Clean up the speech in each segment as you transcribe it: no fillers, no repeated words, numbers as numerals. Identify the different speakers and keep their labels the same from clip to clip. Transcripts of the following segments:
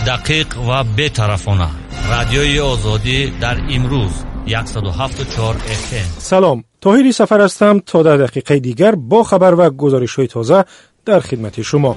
Speaker 1: دقیق و بی‌طرفانه. رادیوی آزادی در امروز 107.4 FM.
Speaker 2: سلام، طاهری سفر هستم تا در دقیقه دیگر با خبر و گزارش‌های تازه در خدمت شما.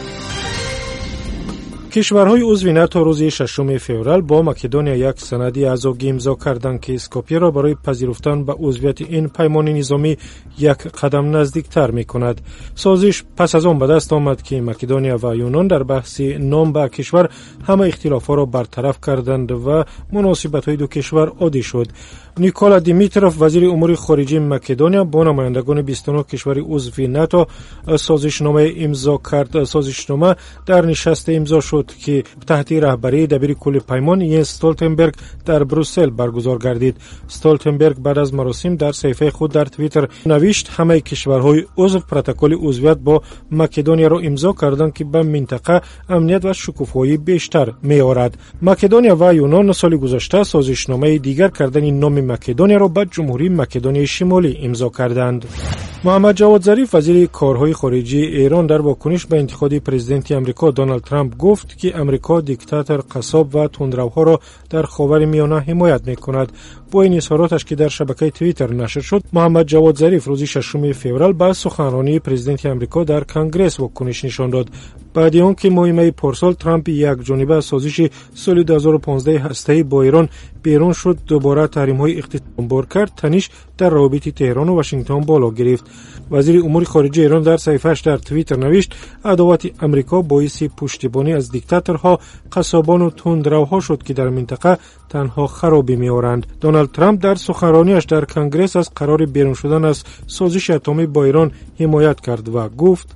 Speaker 2: کشورهای عضو ناتو روز 6 فوریه با مکدونیا یک سند اعضاگی امضا کردند که اسکوپیه را برای پذیرفتن به عضویت این پیمان نظامی یک قدم نزدیکتر می‌کند. سازش پس از آن به دست آمد که مکدونیا و یونان در بحث نام به کشور همه اختلافات را برطرف کردند و مناسبت‌های دو کشور عادی شد. نیکولا دیمیتروف وزیر امور خارجه مکدونیا با نمایندگان 29 کشور عضو ناتو سازشنامه امضا کرد. سازشنامه در نشست امضا شد که تحت رهبری دبیر کل پیمان ینس استولتنبرگ در بروسل برگزار گردید. استولتنبرگ بعد از مراسم در صفحه خود در توییتر نوشت همه کشورهای عضو پروتکل عضویت با مکدونیا را امضا کردند که به منطقه امنیت و شکوفایی بیشتر می‌آورد. مکدونیا و یونان سال گذشته سازشنامه دیگر کردن نام مکدونیا را به جمهوری مکدونیای شمالی امضا کردند. محمد جواد ظریف وزیر کارهای خارجه ایران در واکنش به انتخاب پرزیدنت آمریکا دونالد ترامپ گفت که آمریکا دیکتاتور، قصاب و تندروها را در خاورمیانه حمایت می‌کند. با این اظهاراتش که در شبکه توییتر نشر شد، محمد جواد ظریف روز 6 فوریه به سخنرانی پرزیدنت آمریکا در کنگره واکنش نشان داد. بعد از آنکه مهمه پارسال ترامپ یک جانبه از سازش سال 2015 هسته‌ای با ایران بیرون شد، دوباره تحریم‌های اقتصادی بار کرد، تنش در روابط تهران و واشنگتن بالا گرفت. وزیر امور خارجه ایران در صفحه‌اش در توییتر نوشت عداوت آمریکا باعث پشتیبانی از دیکتاتورها، قصابان و تندروها شد که در منطقه تنها خرابی می‌آورند. دونالد ترامپ در سخنرانیش در کنگره از قرار بیرون شدن از سازش اتمی با ایران حمایت کرد و گفت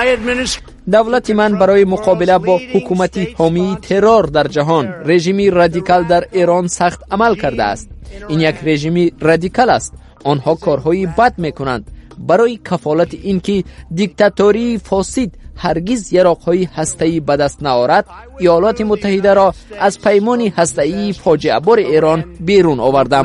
Speaker 3: دولت من برای مقابله با حکومت حامی ترور در جهان رژیمی رادیکال در ایران سخت عمل کرده است. این یک رژیمی رادیکال است. آنها کارهای بد میکنند. برای کفالت اینکه دیکتاتوری فاسد هرگز یراقهای هسته‌ای به دست نآورد، ایالات متحده را از پیمان هسته‌ای فاجعه بار ایران بیرون آوردم.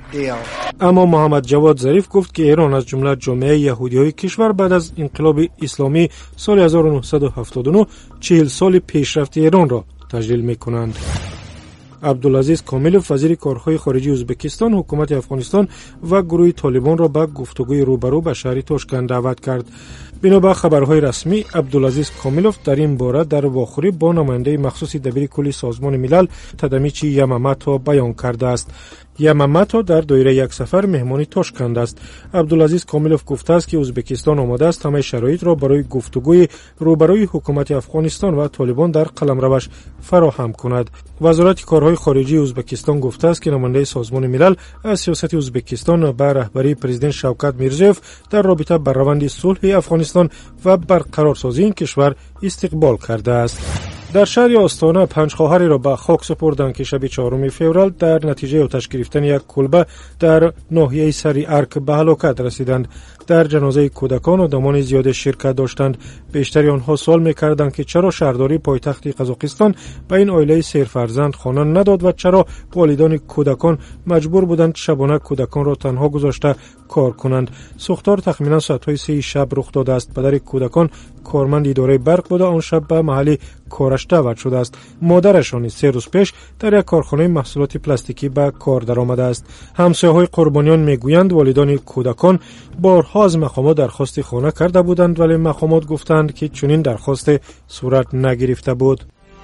Speaker 2: اما محمد جواد ظریف گفت که ایران از جمله جامعه یهودی‌های کشور بعد از انقلاب اسلامی سال 1979 40 سال پیشرفت ایران را تجلیل می‌کنند. عبدالعزیز کاملوف وزیر کارهای خارجه ازبکستان حکومت افغانستان و گروه طالبان را به گفتگوی روبرو به شهر تاشکند دعوت کرد. بنابر خبرهای رسمی عبدالعزیز کاملوف در این باره در واخوری با نماینده مخصوص دبیر کل سازمان ملل تدمیچی یمامتو بیان کرده است. یمامتو در دایره یک سفر مهمانی تاشکند است. عبدالعزیز کاملوف گفته است که ازبکستان آماده است همه شرایط را برای گفتگوی روبروی حکومت افغانستان و طالبان در قلمروش فراهم کند. وزارت کارهای خارجه ازبکستان گفته است که نماینده سازمان ملل از سیاست ازبکستان به رهبری پرزیدنت شوکت میرزیوف در رابطه با روند صلح افغانستان و برقرارسازی این کشور استقبال کرده است. در شهر آستانه 5 خواهری را به خاک سپردند که شب 4 فوریه در نتیجه آتش گرفتن یک کلبه در ناحیه سری ارک به هلاکت رسیدند. در جنازه کودکان آدمان زیاد شرکت داشتند. بیشتر آنها سوال می‌کردند که چرا شهرداری پایتخت قزاقستان به این عائله 3 فرزند خانه نداد و چرا والدان کودکان مجبور بودند شبانه کودکان را تنها گذاشته کار کنند. سوختار تخمینا ساعت‌های 3 شب رخ داده است. پدر کودکان کارمند اداره برق بوده، آن شب به محل کارش دعوت شده است. مادرشان 3 روز پیش در یک کارخانه محصولات پلاستیکی به کار درآمده است. همسایه‌های قربانیان میگویند والدان کودکان بارها از مقامات درخواست خانه کرده بودند ولی مقامات گفتند که چنین درخواست صورت نگرفته بود.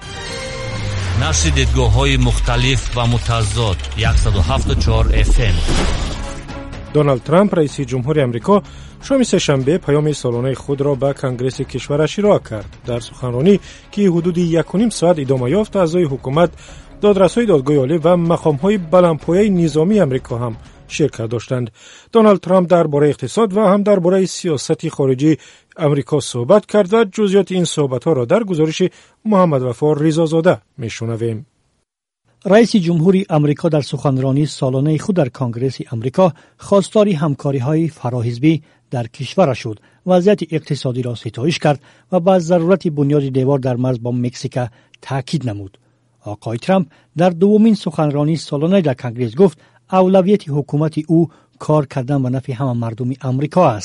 Speaker 1: نشر دیدگاه‌های مختلف و متضاد 107.4 FM.
Speaker 2: دونالد ترامپ رئیس جمهور آمریکا شام سه‌شنبه پیام سالانه خود را به کنگره کشورش ارائه کرد. در سخنرانی که حدود 1.5 ساعت ادامه یافت، اعضای حکومت، دادرس‌های دادگاه عالی و مقام‌های بلندپایه نظامی آمریکا هم شرکت داشتند. دونالد ترامپ درباره اقتصاد و هم درباره سیاست خارجی آمریکا صحبت کرد و جزئیات این صحبت‌ها را در گزارش محمد وفا رضازاده می‌شنویم.
Speaker 4: رئیس جمهوری آمریکا در سخنرانی سالانه خود در کنگره آمریکا خواستار همکاری‌های فراحزبی در کشور شد، وضعیت اقتصادی را ستایش کرد و به ضرورت بنیاد دیوار در مرز با مکزیک تاکید نمود. آقای ترامپ در دومین سخنرانی سالانه در کنگره گفت اولویت حکومت او کار کردن به نفع همه مردم آمریکا است.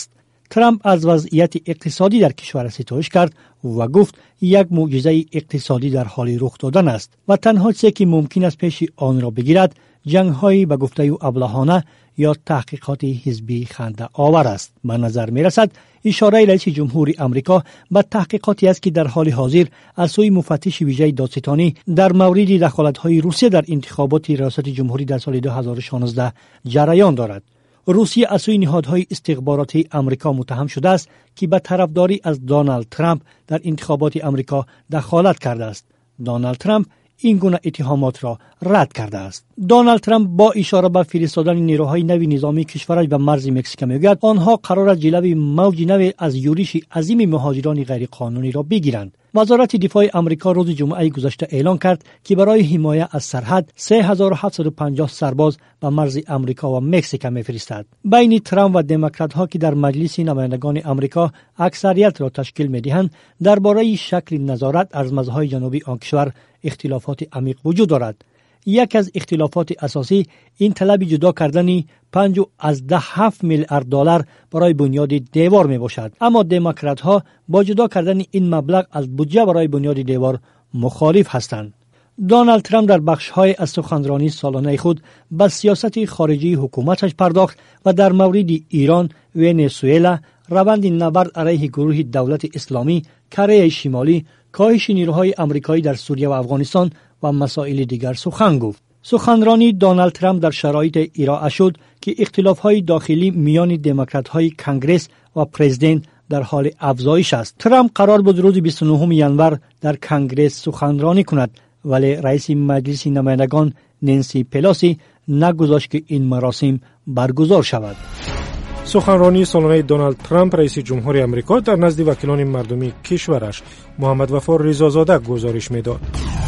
Speaker 4: ترامپ از وضعیت اقتصادی در کشور ستایش کرد و گفت یک معجزه اقتصادی در حال رخ دادن است و تنها چیزی که ممکن است پیش آن را بگیرد جنگ‌های به گفته او ابلهانه یا تحقیقات حزبی خنده آور است. به نظر می رسد اشاره رئیس جمهور امریکا به تحقیقاتی است که در حال حاضر از سوی مفتش ویژه دادستانی در مورد دخالت‌های روسیه در انتخابات ریاست جمهوری در سال 2016 جریان دارد. روسیه از سوی نهادهای استخباراتی امریکا متهم شده است که به طرفداری از دونالد ترامپ در انتخابات امریکا دخالت کرده است. دونالد ترامپ این گونه اتهامات را رد کرده است. دونالد ترامپ با اشاره به فرستادن نیروهای نوی نظامی کشورش به مرز مکزیک میگوید آنها قرار است جلوی موج نو از یورش عظیم مهاجران غیرقانونی را بگیرند. وزارت دفاع آمریکا روز جمعه گذشته اعلام کرد که برای حمایت از سرحد 3750 سرباز به مرز آمریکا و مکزیک میفرستد. بین ترامپ و دموکرات ها که در مجلس نمایندگان آمریکا اکثریت را تشکیل می‌دهند درباره شکل نظارت از مرزهای جنوبی آن کشور اختلافات عمیق وجود دارد. یک از اختلافات اساسی این طلب جدا کردن 5.7 میلیارد دلار برای بنیاد دیوار می باشد. اما دموکرات ها با جدا کردن این مبلغ از بودجه برای بنیاد دیوار مخالف هستند. دونالد ترامپ در بخش‌های از سخنرانی سالانه خود به سیاست خارجی حکومتش پرداخت و در مورد ایران، ونزوئلا، روند نبرد علیه گروه دولت اسلامی، کره شمالی، کاهش نیروهای آمریکایی در سوریه و افغانستان و مسائل دیگر سخن گفت. سخنرانی دونالد ترامپ در شرایط ارائه شد که اختلاف‌های داخلی میان دموکرات‌های کنگره و پرزیدنت در حال افزایش است. ترامپ قرار بود روز 29 ژانویه در کنگره سخنرانی کند ولی رئیس مجلس نمایندگان نانسی پلوسی نگذاشت که این مراسم برگزار شود.
Speaker 2: سخنرانی سالانه دونالد ترامپ رئیس جمهور آمریکا در نزد وکیلان مردمی کشورش محمد وفا رضازاده گزارش می‌داد.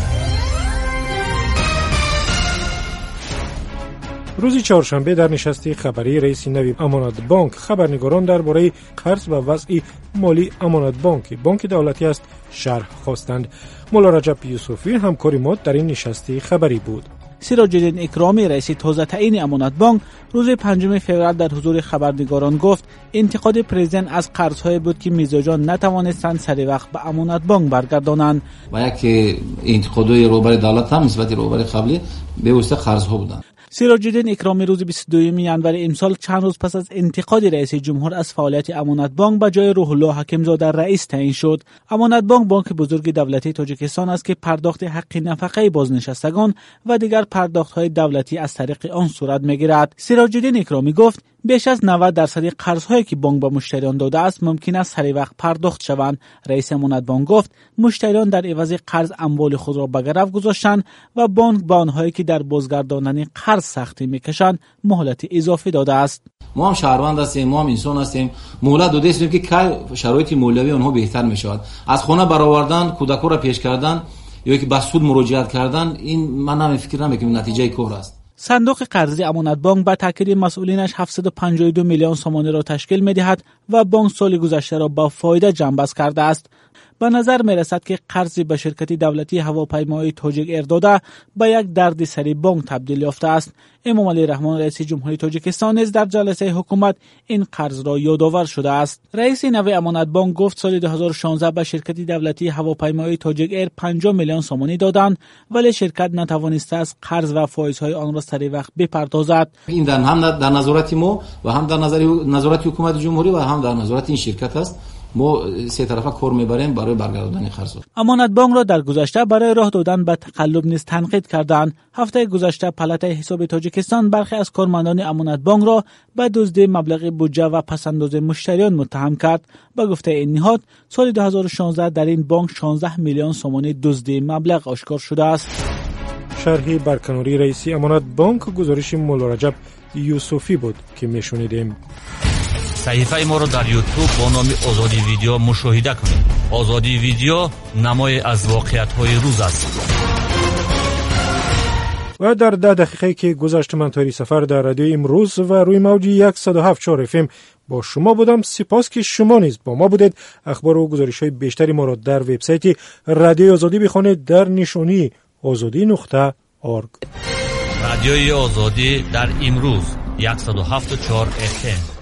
Speaker 2: روز چهارشنبه در نشست خبری رئیس نوی امانت بانک خبرنگاران درباره قرض و وضع مالی امانت بانک دولتی است شرح خواستند. مولا رجب یوسفی همکار ما در این نشست خبری بود.
Speaker 5: سراج الدین اکرامی رئیس تازه تعیین امانت بانک روز 5 فوریه در حضور خبرنگاران گفت انتقاد پرزیدنت از قرض‌های بود که میزبان نتوانستند سر وقت به امانت بانک برگردانند
Speaker 6: و یک انتقادهای روبر دولت هم نسبت روبر قبلی به واسطه قرض‌ها بودند.
Speaker 5: سراج الدین اکرامی روز 22 ژانویه امسال چند روز پس از انتقاد رئیس جمهور از فعالیت امانت بانک به جای روح الله حکیمزاده رئیس تعیین شد. امانت بانک بزرگ دولتی تاجیکستان است که پرداخت حق نفقه بازنشستگان و دیگر پرداخت‌های دولتی از طریق آن صورت می‌گیرد. سراج الدین اکرامی گفت بیش از 90% قرض‌هایی که بانک به مشتریان داده است ممکن است سر وقت پرداخت شوند. رئیس امانت بانک گفت مشتریان در عوض قرض اموال خود را به گرو گذاشتند و بانک به آنهایی که در بازگرداندن قرض سختی می‌کشند مهلت اضافی داده است.
Speaker 6: ما هم شهروند هستیم، ما هم انسان هستیم، مهلت داده است که شرایط مالیوی آنها بهتر می‌شود. از خانه برآوردن، کودک‌ها را پیش کردن یا که به سود مراجعت کردن، این من فکر نمی‌کنم نتیجه کار است.
Speaker 5: صندوق قرضی امانت بانک به تاکید مسئولینش 752 میلیون سومانی را تشکیل می‌دهد و بانک سال گذشته را با فایده جنببست کرده است. به نظر می‌رسد که قرضی به شرکت دولتی هواپیمایی تاجیک ایر داده به یک دردسر بانک تبدیل یافته است. امام علی رحمان رئیس جمهوری تاجیکستان نیز در جلسه حکومت این قرض را یادآور شده است. رئیس نوی امانت بانک گفت سال 2016 به شرکت دولتی هواپیمایی تاجیک ایر 50 میلیون سومانی دادند ولی شرکت نتوانسته است قرض و فایزهای آن را سر وقت بپردازد.
Speaker 6: این هم در نظارت ما و هم در نظارت حکومت جمهوری و هم در نظارت این شرکت است. ما سه طرفه کار میبریم برای برگرداندن قرض.
Speaker 5: امانت بانک را در گذشته برای راه دادن به تقلب نیز تنقید کردند. هفته گذشته پالاتای حساب تاجیکستان برخی از کارمندان امانت بانک را به دزدی مبلغ بودجه و پس‌انداز مشتریان متهم کرد. به گفته این نهاد سال 2016 در این بانک 16 میلیون سومانی دزدی مبلغ آشکار شده است.
Speaker 2: شرح برکناری رئیس امانت بانک گزارش مولا رجب یوسفی بود که میشنیدیم.
Speaker 1: صحیفه ما رو در یوتیوب با نام آزادی ویدیو مشاهده کنید. آزادی ویدیو نمای از واقعیت‌های روز است.
Speaker 2: و در 10 دقیقه که گذشت من تاری سفر در رادیو امروز و روی موج 107.4 FM با شما بودم. سپاس که شما نیز با ما بودید. اخبار و گزارش‌های بیشتری ما را در وبسایت رادیو آزادی بخوانید در نشانی azadi.org.
Speaker 1: رادیوی آزادی در امروز 107.4 FM.